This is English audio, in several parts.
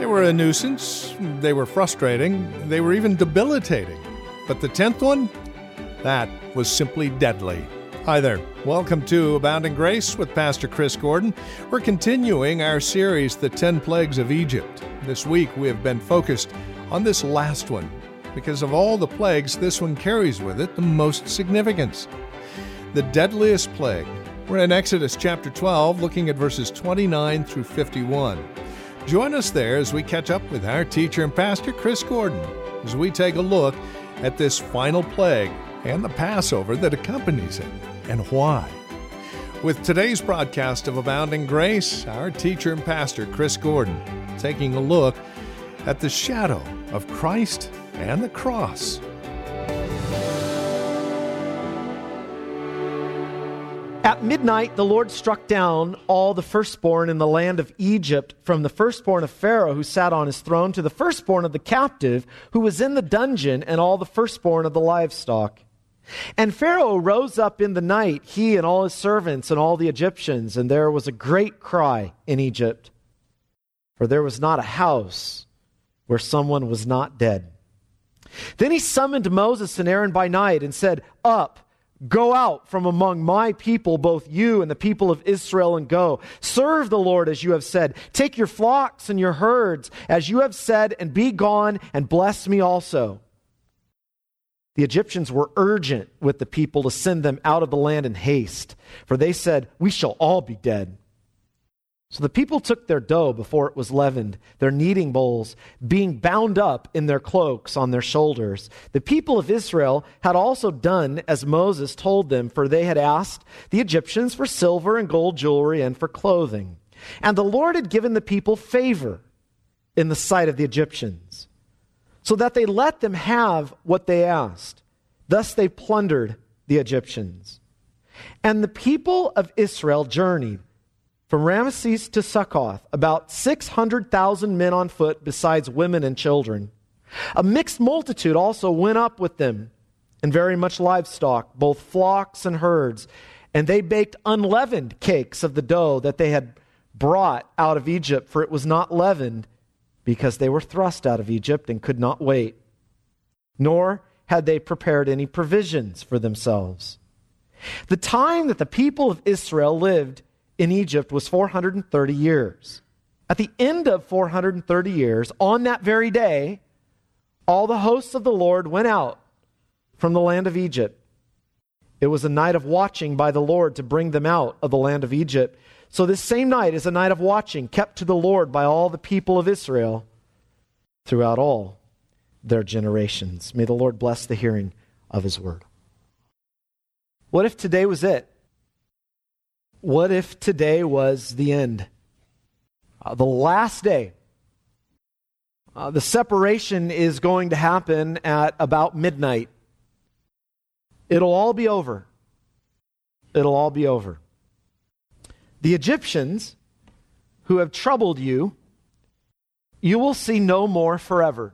were a nuisance, they were frustrating, they were even debilitating. But the 10th one? That was simply deadly. Hi there. Welcome to Abounding Grace with Pastor Chris Gordon. We're continuing our series, The 10 Plagues of Egypt. This week we have been focused on this last one. Because of all the plagues, this one carries with it the most significance. The deadliest plague. We're in Exodus chapter 12, looking at verses 29 through 51. Join us there as we catch up with our teacher and pastor, Chris Gordon, as we take a look at this final plague and the Passover that accompanies it, and why. With today's broadcast of Abounding Grace, our teacher and pastor, Chris Gordon, taking a look at the shadow of Christ and the cross. At midnight, the Lord struck down all the firstborn in the land of Egypt, from the firstborn of Pharaoh who sat on his throne to the firstborn of the captive who was in the dungeon, and all the firstborn of the livestock. And Pharaoh rose up in the night, he and all his servants and all the Egyptians, and there was a great cry in Egypt, for there was not a house where someone was not dead. Then he summoned Moses and Aaron by night and said, "Up, go out from among my people, both you and the people of Israel, and go. Serve the Lord as you have said. Take your flocks and your herds as you have said, and be gone, and bless me also." The Egyptians were urgent with the people to send them out of the land in haste, for they said, "We shall all be dead." So the people took their dough before it was leavened, their kneading bowls being bound up in their cloaks on their shoulders. The people of Israel had also done as Moses told them, for they had asked the Egyptians for silver and gold jewelry and for clothing. And the Lord had given the people favor in the sight of the Egyptians, so that they let them have what they asked. Thus they plundered the Egyptians. And the people of Israel journeyed from Ramesses to Succoth, about 600,000 men on foot, besides women and children. A mixed multitude also went up with them, and very much livestock, both flocks and herds. And they baked unleavened cakes of the dough that they had brought out of Egypt, for it was not leavened, because they were thrust out of Egypt and could not wait. Nor had they prepared any provisions for themselves. The time that the people of Israel lived in Egypt was 430 years. At the end of 430 years, on that very day, all the hosts of the Lord went out from the land of Egypt. It was a night of watching by the Lord to bring them out of the land of Egypt. So this same night is a night of watching kept to the Lord by all the people of Israel throughout all their generations. May the Lord bless the hearing of his word. What if today was it? What if today was the end? The last day. The separation is going to happen at about midnight. It'll all be over. It'll all be over. The Egyptians who have troubled you, you will see no more forever.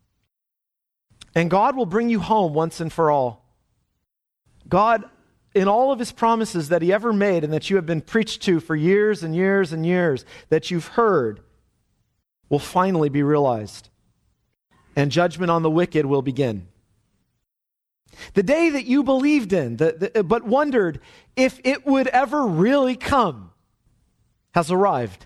And God will bring you home once and for all. God, in all of his promises that he ever made and that you have been preached to for years and years and years, that you've heard, will finally be realized. And judgment on the wicked will begin. The day that you believed in, but wondered if it would ever really come, has arrived.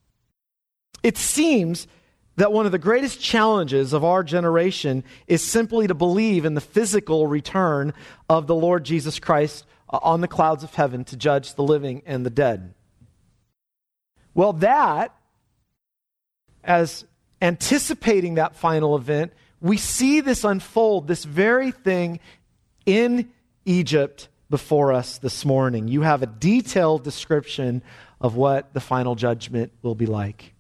It seems that one of the greatest challenges of our generation is simply to believe in the physical return of the Lord Jesus Christ on the clouds of heaven to judge the living and the dead. Well, that, as anticipating that final event, we see this unfold, this very thing in Egypt before us this morning. You have a detailed description of what the final judgment will be like.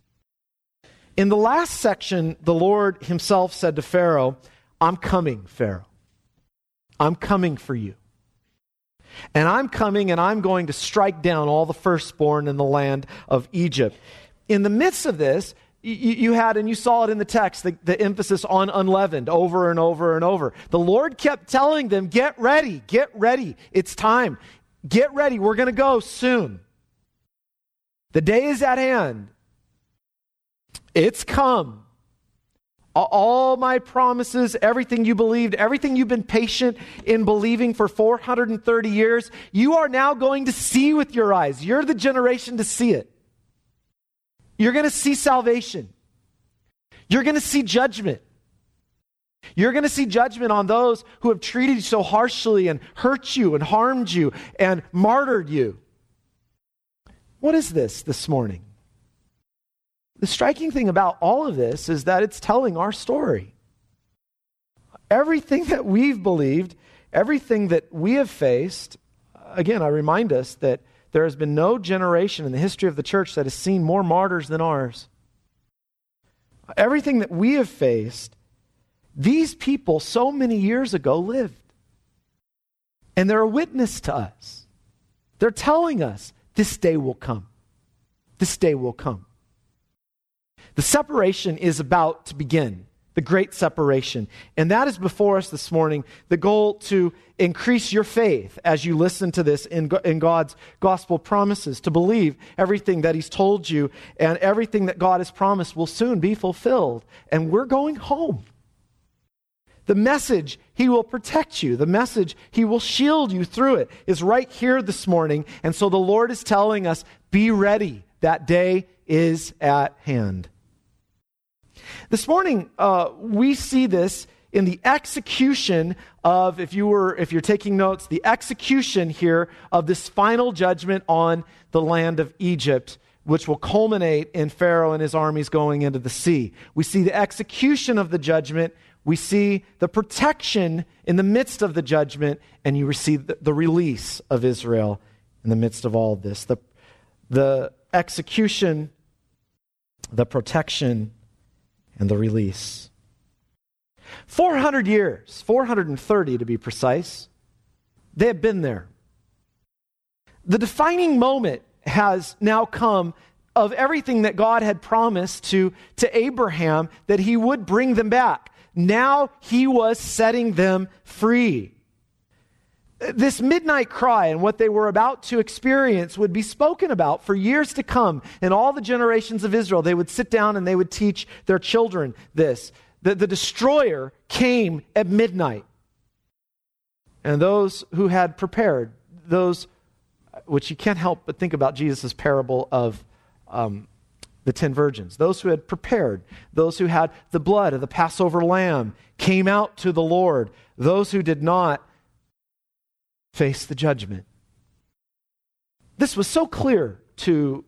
In the last section, the Lord himself said to Pharaoh, "I'm coming, Pharaoh. I'm coming for you. And I'm coming and I'm going to strike down all the firstborn in the land of Egypt." In the midst of this, you had, and you saw it in the text, the emphasis on unleavened over and over and over. The Lord kept telling them, get ready, it's time. Get ready, we're going to go soon. The day is at hand. It's come. All my promises, everything you believed, everything you've been patient in believing for 430 years, you are now going to see with your eyes. You're the generation to see it. You're going to see salvation. You're going to see judgment. You're going to see judgment on those who have treated you so harshly and hurt you and harmed you and martyred you. What is this morning? The striking thing about all of this is that it's telling our story. Everything that we've believed, everything that we have faced, again, I remind us that there has been no generation in the history of the church that has seen more martyrs than ours. Everything that we have faced, these people so many years ago lived. And they're a witness to us. They're telling us this day will come. This day will come. The separation is about to begin, the great separation. And that is before us this morning, the goal to increase your faith as you listen to this in God's gospel promises, to believe everything that He's told you and everything that God has promised will soon be fulfilled. And we're going home. The message, He will protect you. The message, He will shield you through it, is right here this morning. And so the Lord is telling us, be ready. That day is at hand. This morning, we see this in the execution of, if you're taking notes, the execution here of this final judgment on the land of Egypt, which will culminate in Pharaoh and his armies going into the sea. We see the execution of the judgment. We see the protection in the midst of the judgment, and you receive the release of Israel in the midst of all of this. The execution, the protection, and the release. 400 years, 430 to be precise, they have been there. The defining moment has now come of everything that God had promised to Abraham, that He would bring them back. Now He was setting them free. This midnight cry and what they were about to experience would be spoken about for years to come. In all the generations of Israel, they would sit down and they would teach their children this. The destroyer came at midnight. And those who had prepared, those, which you can't help but think about Jesus' parable of the 10 virgins. Those who had prepared, those who had the blood of the Passover lamb came out to the Lord. Those who did not face the judgment. This was so clear to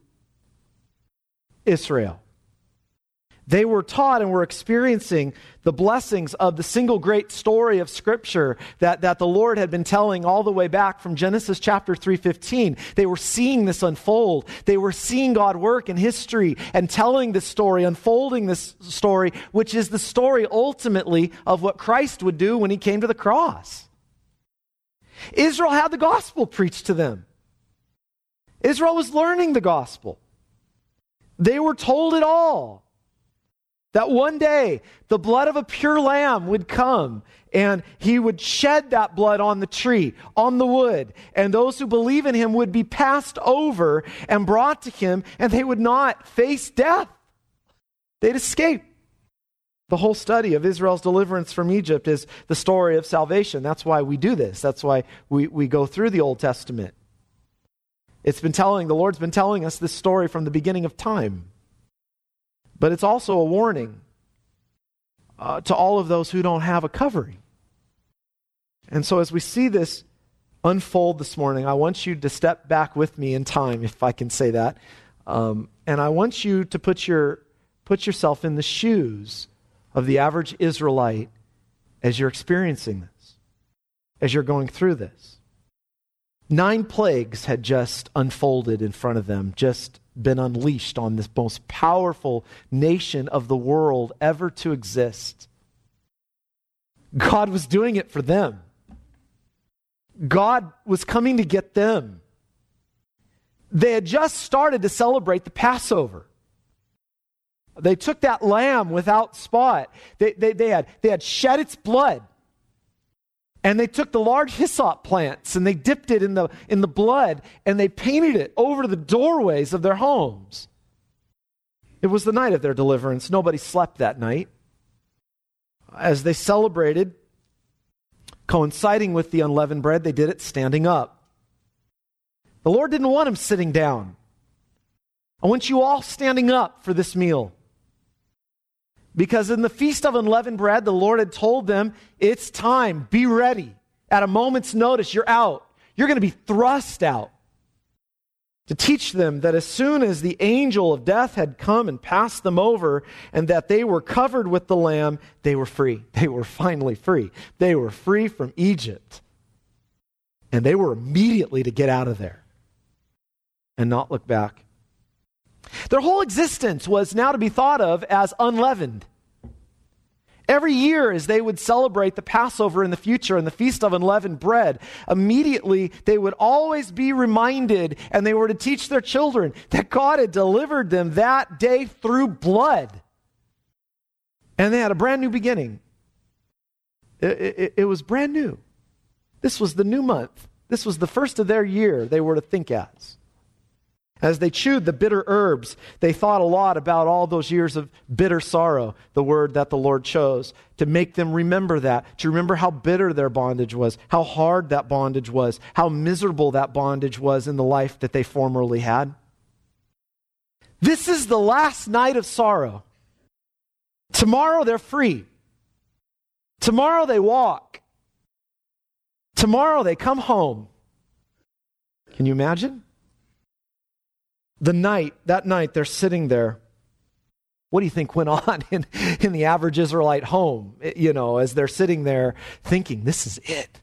Israel. They were taught and were experiencing the blessings of the single great story of Scripture that the Lord had been telling all the way back from Genesis chapter 3:15. They were seeing this unfold. They were seeing God work in history and telling this story, unfolding this story, which is the story ultimately of what Christ would do when He came to the cross. Israel had the gospel preached to them. Israel was learning the gospel. They were told it all. That one day, the blood of a pure lamb would come and He would shed that blood on the tree, on the wood, and those who believe in Him would be passed over and brought to Him, and they would not face death. They'd escape. The whole study of Israel's deliverance from Egypt is the story of salvation. That's why we do this. That's why we go through the Old Testament. The Lord's been telling us this story from the beginning of time. But it's also a warning to all of those who don't have a covering. And so as we see this unfold this morning, I want you to step back with me in time, if I can say that. And I want you to put yourself in the shoes of the average Israelite as you're experiencing this, as you're going through this. 9 plagues had just unfolded in front of them, just been unleashed on this most powerful nation of the world ever to exist. God was doing it for them. God was coming to get them. They had just started to celebrate the Passover. They took that lamb without spot. They had shed its blood. And they took the large hyssop plants and they dipped it in the blood and they painted it over the doorways of their homes. It was the night of their deliverance. Nobody slept that night. As they celebrated, coinciding with the unleavened bread, they did it standing up. The Lord didn't want them sitting down. I want you all standing up for this meal. Because in the Feast of Unleavened Bread, the Lord had told them, it's time, be ready. At a moment's notice, you're out. You're going to be thrust out. To teach them that as soon as the angel of death had come and passed them over, and that they were covered with the Lamb, they were free. They were finally free. They were free from Egypt. And they were immediately to get out of there and not look back. Their whole existence was now to be thought of as unleavened. Every year as they would celebrate the Passover in the future and the Feast of Unleavened Bread, immediately they would always be reminded, and they were to teach their children, that God had delivered them that day through blood. And they had a brand new beginning. It was brand new. This was the new month. This was the first of their year they were to think as. As they chewed the bitter herbs, they thought a lot about all those years of bitter sorrow, the word that the Lord chose, to make them remember that, to remember how bitter their bondage was, how hard that bondage was, how miserable that bondage was in the life that they formerly had. This is the last night of sorrow. Tomorrow they're free. Tomorrow they walk. Tomorrow they come home. Can you imagine? That night they're sitting there. What do you think went on in the average Israelite home? As they're sitting there thinking, this is it.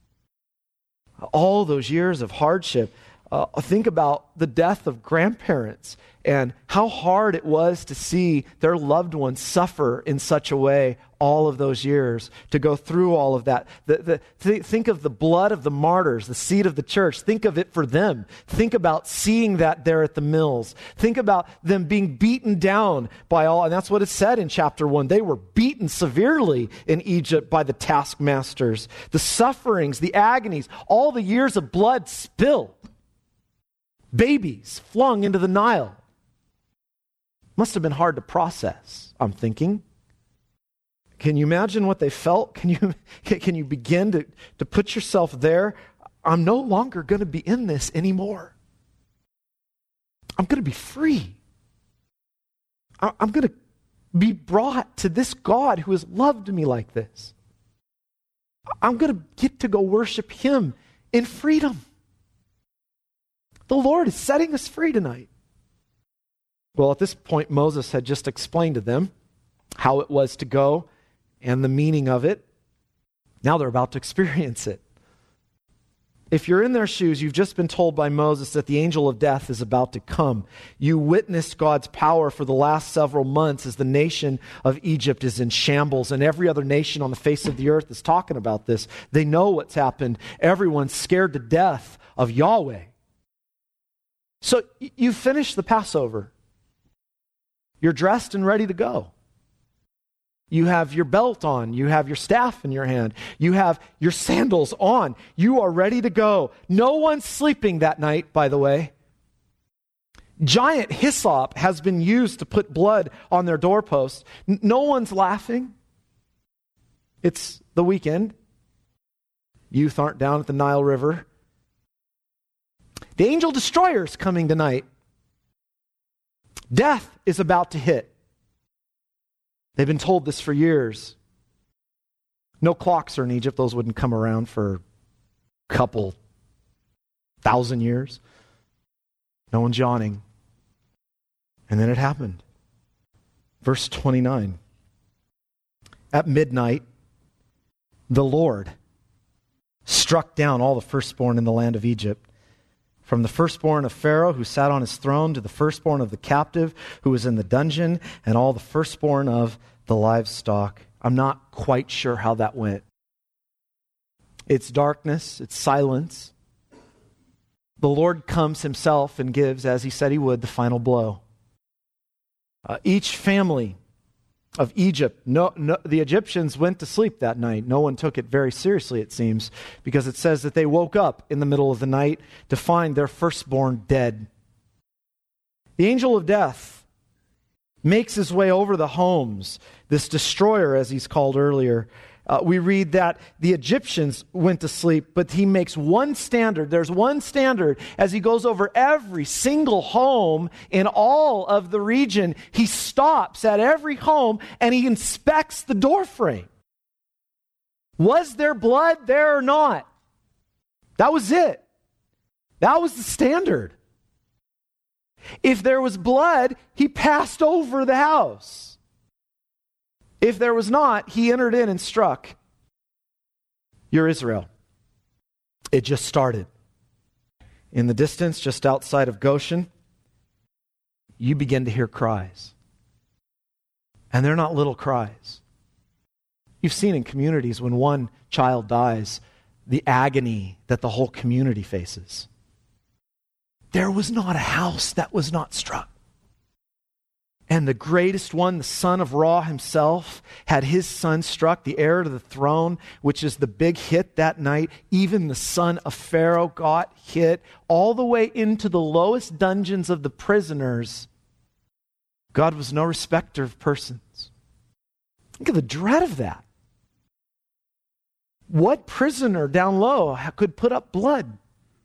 All those years of hardship. Think about the death of grandparents and how hard it was to see their loved ones suffer in such a way all of those years, to go through all of that. Think of the blood of the martyrs, the seed of the church. Think of it for them. Think about seeing that there at the mills. Think about them being beaten down by all, and that's what it said in chapter 1. They were beaten severely in Egypt by the taskmasters. The sufferings, the agonies, all the years of blood spilled. Babies flung into the Nile. Must have been hard to process, I'm thinking. Can you imagine what they felt? Can you begin to put yourself there? I'm no longer going to be in this anymore. I'm going to be free. I'm going to be brought to this God who has loved me like this. I'm going to get to go worship Him in freedom. The Lord is setting us free tonight. Well, at this point, Moses had just explained to them how it was to go and the meaning of it. Now they're about to experience it. If you're in their shoes, you've just been told by Moses that the angel of death is about to come. You witnessed God's power for the last several months as the nation of Egypt is in shambles, and every other nation on the face of the earth is talking about this. They know what's happened. Everyone's scared to death of Yahweh. So you finish the Passover. You're dressed and ready to go. You have your belt on. You have your staff in your hand. You have your sandals on. You are ready to go. No one's sleeping that night, by the way. Giant hyssop has been used to put blood on their doorposts. No one's laughing. It's the weekend. Youth aren't down at the Nile River. The angel destroyer's coming tonight. Death is about to hit. They've been told this for years. No clocks are in Egypt. Those wouldn't come around for a couple thousand years. No one's yawning. And then it happened. Verse 29. At midnight, the Lord struck down all the firstborn in the land of Egypt, from the firstborn of Pharaoh who sat on his throne to the firstborn of the captive who was in the dungeon, and all the firstborn of the livestock. I'm not quite sure how that went. It's darkness, it's silence. The Lord comes himself and gives, as he said he would, the final blow. Each family of Egypt, the Egyptians went to sleep that night. No one took it very seriously, it seems, because it says that they woke up in the middle of the night to find their firstborn dead. The angel of death makes his way over the homes, this destroyer, as he's called earlier. We read that the Egyptians went to sleep, but he makes one standard. There's one standard as he goes over every single home in all of the region. He stops at every home and he inspects the doorframe. Was there blood there or not? That was it. That was the standard. If there was blood, he passed over the house. If there was not, he entered in and struck. You're Israel. It just started. In the distance, just outside of Goshen, you begin to hear cries. And they're not little cries. You've seen in communities when one child dies, the agony that the whole community faces. There was not a house that was not struck. And the greatest one, the son of Ra himself, had his son struck, the heir to the throne, which is the big hit that night. Even the son of Pharaoh got hit all the way into the lowest dungeons of the prisoners. God was no respecter of persons. Think of the dread of that. What prisoner down low could put up blood?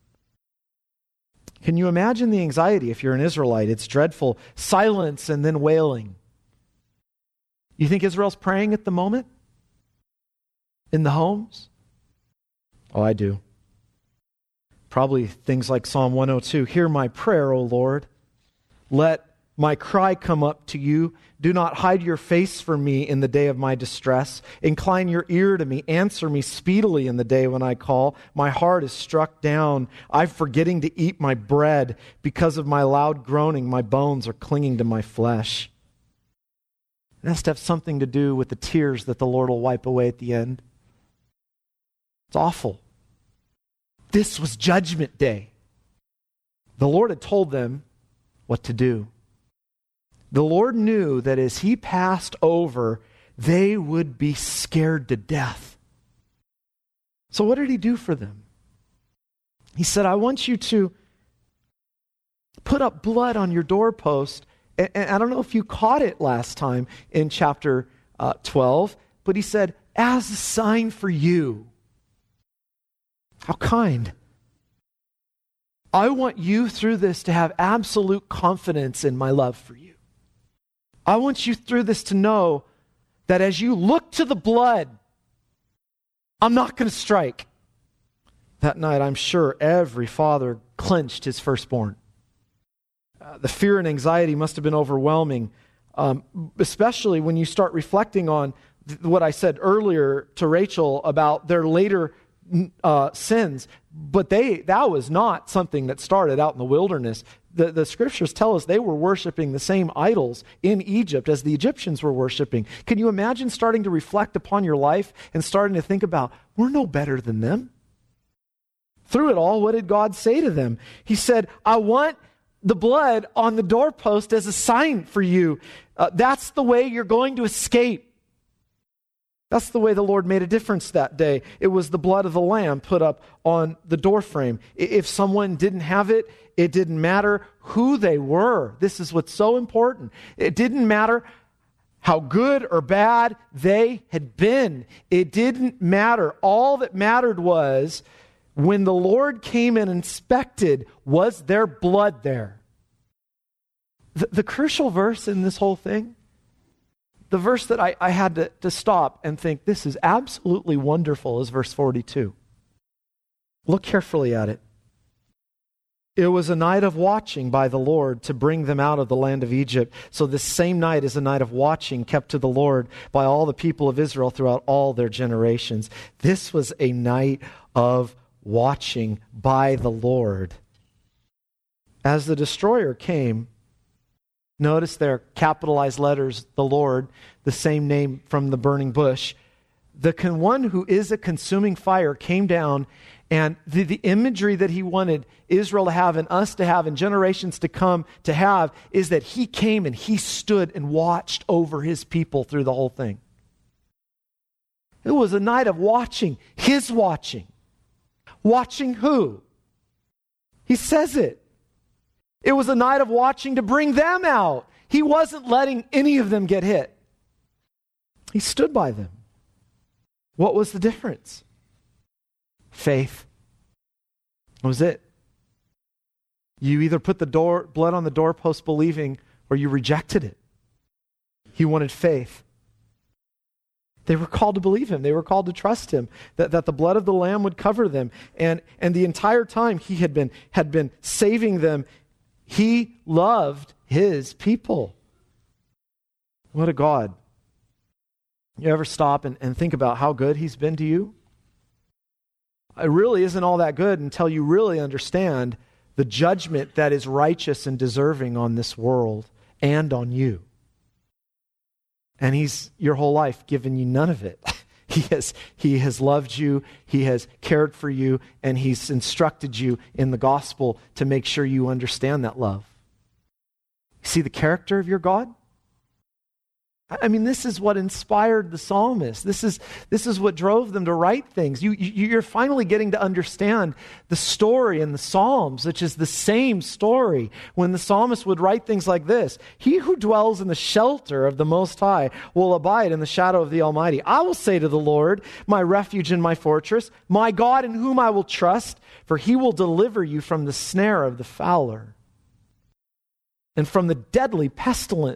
Can you imagine the anxiety if you're an Israelite? It's dreadful. Silence and then wailing. You think Israel's praying at the moment? In the homes? Oh, I do. Probably things like Psalm 102. Hear my prayer, O Lord. Let my cry come up to you. Do not hide your face from me in the day of my distress. Incline your ear to me. Answer me speedily in the day when I call. My heart is struck down. I'm forgetting to eat my bread. Because of my loud groaning, my bones are clinging to my flesh. It has to have something to do with the tears that the Lord will wipe away at the end. It's awful. This was Judgment Day. The Lord had told them what to do. The Lord knew that as he passed over, they would be scared to death. So what did he do for them? He said, I want you to put up blood on your doorpost. And I don't know if you caught it last time in chapter 12, but he said, as a sign for you. How kind. I want you through this to have absolute confidence in my love for you. I want you through this to know that as you look to the blood, I'm not going to strike. That night, I'm sure every father clenched his firstborn. The fear and anxiety must have been overwhelming, especially when you start reflecting on what I said earlier to Rachel about their later sins. But that was not something that started out in the wilderness. The scriptures tell us they were worshiping the same idols in Egypt as the Egyptians were worshiping. Can you imagine starting to reflect upon your life and starting to think about, we're no better than them? Through it all, what did God say to them? He said, I want the blood on the doorpost as a sign for you. That's the way you're going to escape. That's the way the Lord made a difference that day. It was the blood of the lamb put up on the doorframe. If someone didn't have it, it didn't matter who they were. This is what's so important. It didn't matter how good or bad they had been. It didn't matter. All that mattered was when the Lord came and inspected, was there blood there? The crucial verse in this whole thing, the verse that I had to stop and think, this is absolutely wonderful, is verse 42. Look carefully at it. It was a night of watching by the Lord to bring them out of the land of Egypt. So this same night is a night of watching kept to the Lord by all the people of Israel throughout all their generations. This was a night of watching by the Lord. As the destroyer came, notice there, capitalized letters, the Lord, the same name from the burning bush. The one who is a consuming fire came down, and the imagery that he wanted Israel to have and us to have and generations to come to have is that he came and he stood and watched over his people through the whole thing. It was a night of watching, his watching. Watching who? He says it. It was a night of watching to bring them out. He wasn't letting any of them get hit. He stood by them. What was the difference? Faith. That was it. You either put the blood on the doorpost believing, or you rejected it. He wanted faith. They were called to believe him. They were called to trust him, that the blood of the Lamb would cover them. And the entire time he had been saving them, he loved his people. What a God. You ever stop and think about how good he's been to you? It really isn't all that good until you really understand the judgment that is righteous and deserving on this world and on you. And he's your whole life given you none of it. He has loved you, he has cared for you, and he's instructed you in the gospel to make sure you understand that love. See the character of your God? I mean, this is what inspired the psalmist. This is what drove them to write things. You're finally getting to understand the story in the Psalms, which is the same story. When the psalmist would write things like this: he who dwells in the shelter of the Most High will abide in the shadow of the Almighty. I will say to the Lord, my refuge and my fortress, my God in whom I will trust, for he will deliver you from the snare of the fowler and from the deadly pestilence.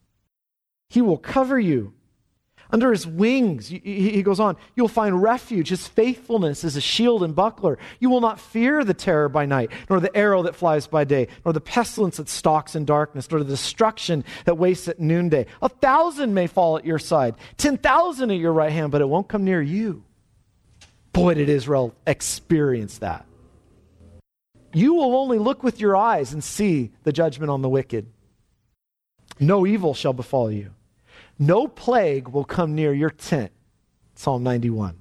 He will cover you. Under his wings, he goes on, you'll find refuge. His faithfulness is a shield and buckler. You will not fear the terror by night, nor the arrow that flies by day, nor the pestilence that stalks in darkness, nor the destruction that wastes at noonday. 1,000 may fall at your side, 10,000 at your right hand, but it won't come near you. Boy, did Israel experience that. You will only look with your eyes and see the judgment on the wicked. No evil shall befall you. No plague will come near your tent. Psalm 91.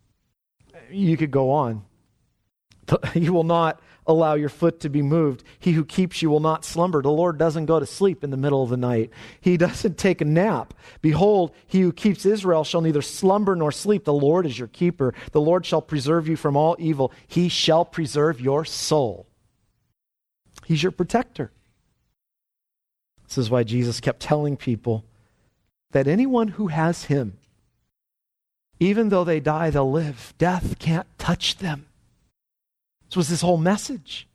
You could go on. You will not allow your foot to be moved. He who keeps you will not slumber. The Lord doesn't go to sleep in the middle of the night. He doesn't take a nap. Behold, he who keeps Israel shall neither slumber nor sleep. The Lord is your keeper. The Lord shall preserve you from all evil. He shall preserve your soul. He's your protector. This is why Jesus kept telling people that anyone who has him, even though they die, they'll live. Death can't touch them. This was his whole message.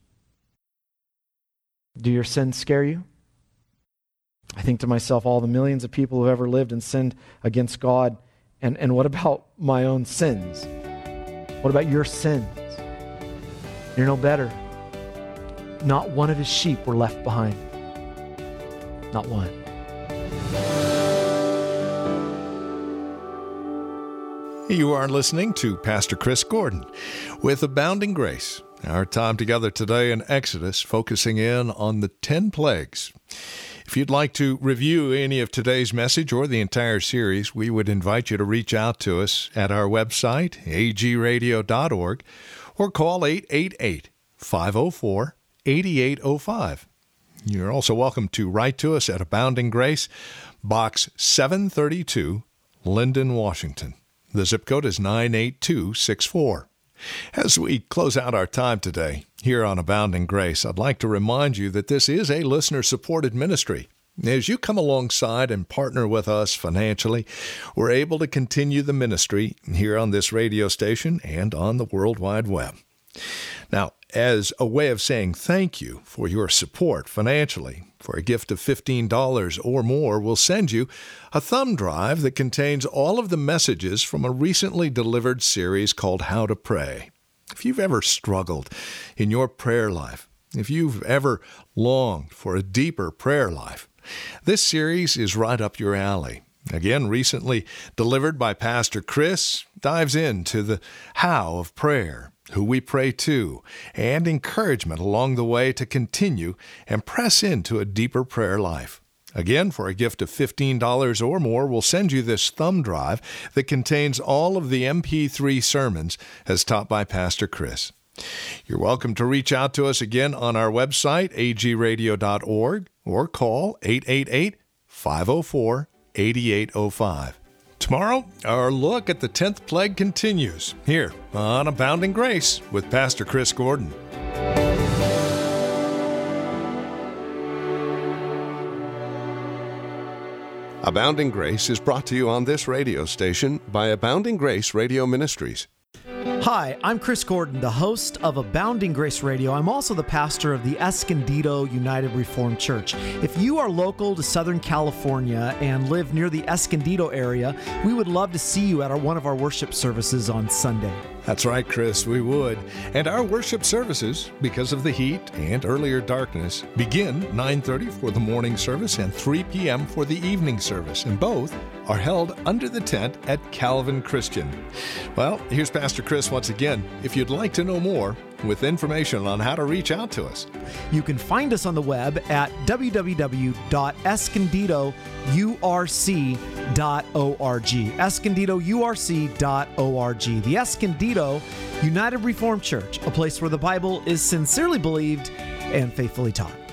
Do your sins scare you? I think to myself, all the millions of people who ever lived and sinned against God, and what about my own sins? What about your sins? You're no better. Not one of his sheep were left behind. Not one. You are listening to Pastor Chris Gordon with Abounding Grace. Our time together today in Exodus, focusing in on the 10 plagues. If you'd like to review any of today's message or the entire series, we would invite you to reach out to us at our website, agradio.org, or call 888-504-8805. You're also welcome to write to us at Abounding Grace, Box 732, Linden, Washington. The zip code is 98264. As we close out our time today here on Abounding Grace, I'd like to remind you that this is a listener-supported ministry. As you come alongside and partner with us financially, we're able to continue the ministry here on this radio station and on the World Wide Web. Now, as a way of saying thank you for your support financially, for a gift of $15 or more, we'll send you a thumb drive that contains all of the messages from a recently delivered series called How to Pray. If you've ever struggled in your prayer life, if you've ever longed for a deeper prayer life, this series is right up your alley. Again, recently delivered by Pastor Chris, dives into the how of prayer, who we pray to, and encouragement along the way to continue and press into a deeper prayer life. Again, for a gift of $15 or more, we'll send you this thumb drive that contains all of the MP3 sermons as taught by Pastor Chris. You're welcome to reach out to us again on our website, agradio.org, or call 888-504-8805. Tomorrow, our look at the 10th plague continues here on Abounding Grace with Pastor Chris Gordon. Abounding Grace is brought to you on this radio station by Abounding Grace Radio Ministries. Hi, I'm Chris Gordon, the host of Abounding Grace Radio. I'm also the pastor of the Escondido United Reformed Church. If you are local to Southern California and live near the Escondido area, we would love to see you at one of our worship services on Sunday. That's right, Chris, we would. And our worship services, because of the heat and earlier darkness, begin 9:30 for the morning service and 3 p.m. for the evening service, and both are held under the tent at Calvin Christian. Well, here's Pastor Chris once again. If you'd like to know more, with information on how to reach out to us, you can find us on the web at www.escondidourc.org. escondidourc.org. The Escondido United Reformed Church, a place where the Bible is sincerely believed and faithfully taught.